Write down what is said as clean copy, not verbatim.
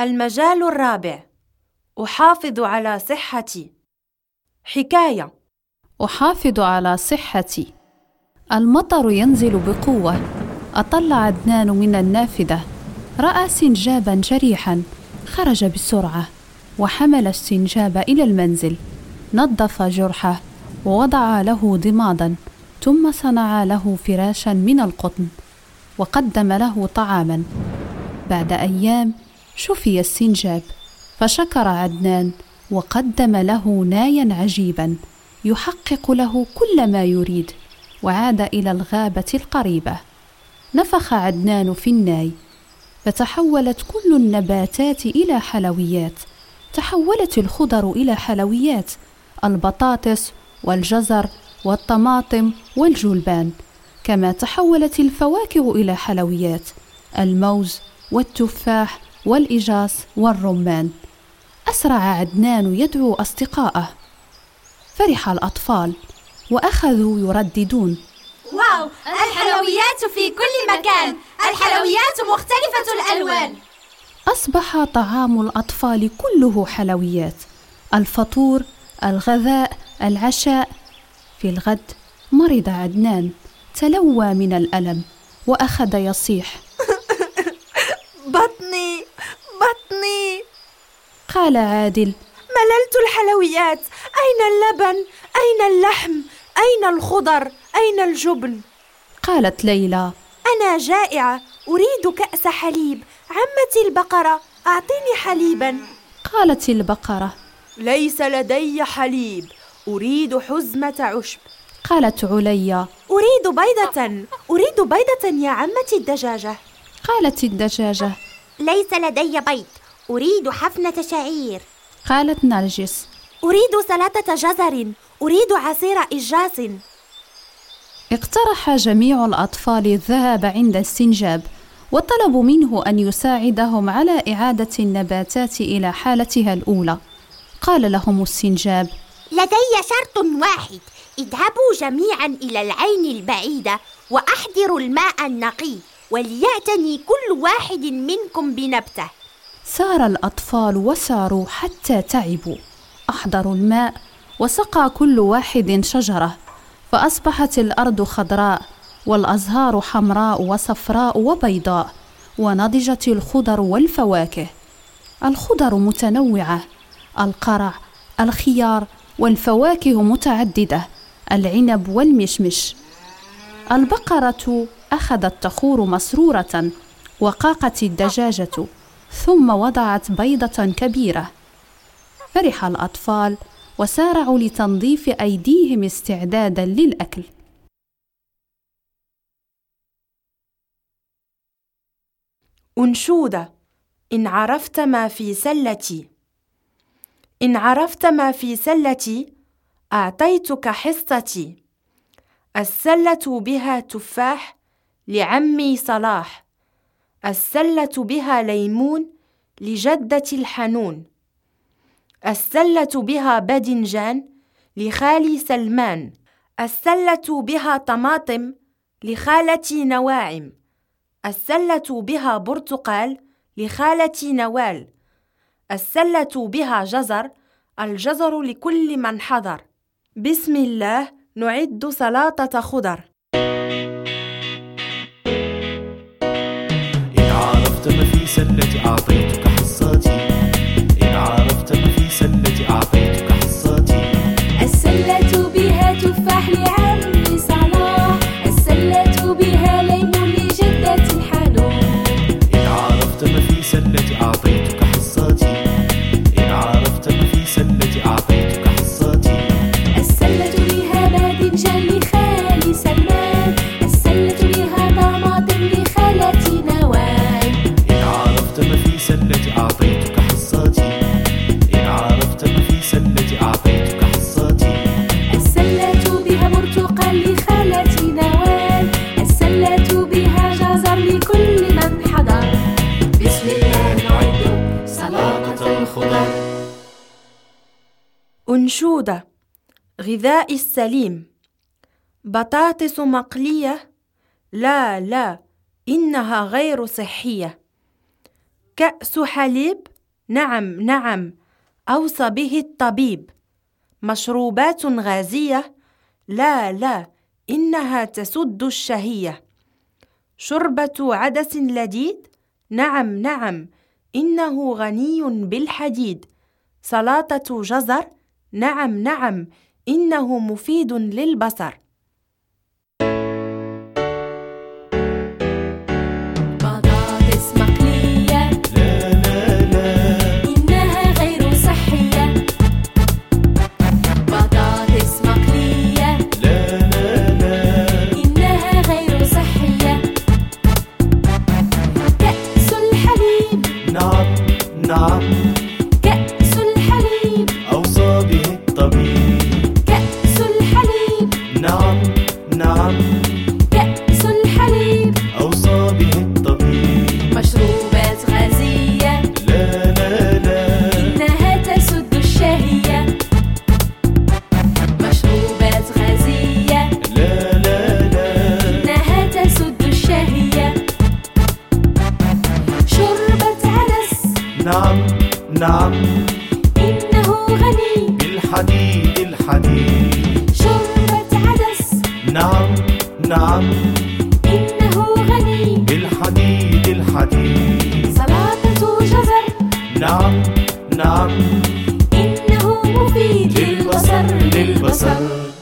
المجال الرابع: أحافظ على صحتي. حكاية. أحافظ على صحتي. المطر ينزل بقوة. أطل عدنان من النافذة، رأى سنجاباً جريحاً، خرج بسرعة وحمل السنجاب إلى المنزل، نظف جرحه ووضع له ضماداً، ثم صنع له فراشاً من القطن وقدم له طعاماً. بعد أيام شفي السنجاب، فشكر عدنان وقدم له ناياً عجيباً يحقق له كل ما يريد، وعاد إلى الغابة القريبة. نفخ عدنان في الناي، فتحولت كل النباتات إلى حلويات. تحولت الخضر إلى حلويات، البطاطس والجزر والطماطم والجلبان، كما تحولت الفواكه إلى حلويات، الموز والتفاح والإجاص والرمان. أسرع عدنان يدعو أصدقائه. فرح الأطفال وأخذوا يرددون: واو، الحلويات في كل مكان، الحلويات مختلفة الألوان. أصبح طعام الأطفال كله حلويات، الفطور، الغذاء، العشاء. في الغد مرض عدنان، تلوى من الألم وأخذ يصيح: بطني بطني. قال عادل: مللت الحلويات، أين اللبن؟ أين اللحم؟ أين الخضر؟ أين الجبن؟ قالت ليلى: أنا جائعة، أريد كأس حليب. عمتي البقرة، أعطيني حليبا. قالت البقرة: ليس لدي حليب، أريد حزمة عشب. قالت عليا: أريد بيضة يا عمتي الدجاجة. قالت الدجاجة: ليس لدي بيض، أريد حفنة شعير. قالت نرجس: أريد سلطة جزر، أريد عصير إجاص. اقترح جميع الأطفال الذهاب عند السنجاب، وطلبوا منه أن يساعدهم على إعادة النباتات إلى حالتها الأولى. قال لهم السنجاب: لدي شرط واحد، اذهبوا جميعا إلى العين البعيدة وأحضروا الماء النقي، وليأتني كل واحد منكم بنبتة. سار الأطفال وساروا حتى تعبوا، أحضروا الماء وسقى كل واحد شجرة، فأصبحت الأرض خضراء والأزهار حمراء وصفراء وبيضاء، ونضجت الخضر والفواكه. الخضر متنوعة، القرع، الخيار، والفواكه متعددة، العنب والمشمش. البقرة أخذت تخور مسرورة، وقاقت الدجاجة، ثم وضعت بيضة كبيرة. فرح الأطفال وسارعوا لتنظيف أيديهم استعدادا للأكل. أنشودة: إن عرفت ما في سلتي. إن عرفت ما في سلتي أعطيتك حصتي. السلة بها تفاح لعمي صلاح، السلة بها ليمون لجدتي الحنون، السلة بها باذنجان لخالي سلمان، السلة بها طماطم لخالتي نواعم، السلة بها برتقال لخالتي نوال، السلة بها جزر، الجزر لكل من حضر. بسم الله نعد سلطة خضر. إن عرفت ما في سلتي أعطيتك حصاتي. إن عرفت ما في سلتي أعطيتك حصاتي. السلة بها تفاح لعمي صلاح، السلة بها ليمون لجدتي الحنون. إن عرفت ما في سلتي أعطيتك حصاتي. إن عرفت ما في سلتي أعطيتك حصاتي. السلة بها باذنجان لخالي سلمان، السلة بها طماطم لخالتي نوال. إن عرفت ما في سلتي أعطيتك حصاتي. إن عرفت ما في سلتي أعطيتك حصاتي. السلة بها برتقال لخالتي نوال، السلة بها جزر لكل من حضر. بسم الله نعد سلطة الخضر. أنشودة: غذاء السليم. بطاطس مقلية؟ لا، إنها غير صحية. كأس حليب؟ نعم نعم، أوصى به الطبيب. مشروبات غازية؟ لا لا، إنها تسد الشهية. شوربة عدس لذيذ؟ نعم نعم، إنه غني بالحديد. سلطة جزر؟ نعم نعم، إنه مفيد للبصر. بطاطس مقلية، لا لا لا، إنها غير صحية. بطاطس مقلية، لا لا لا، إنها غير صحية. كأس الحليب، نعم نعم، كأس الحليب، أوصى به الطبيب. كأس الحليب، نعم نعم، كأس الحليب. أوصى به الطبيب. مشروبات غازية، لا لا لا، إنها تسد الشهية. مشروبات غازية، لا لا لا، إنها تسد الشهية. شوربة عدس، نعم نعم، إنه غني. بالحديد الحديد. شوربة عدس، نعم نعم، إنه غني. بالحديد الحديد. سلطة جزر، نعم نعم، إنه مفيد للبصر للبصر. للبصر.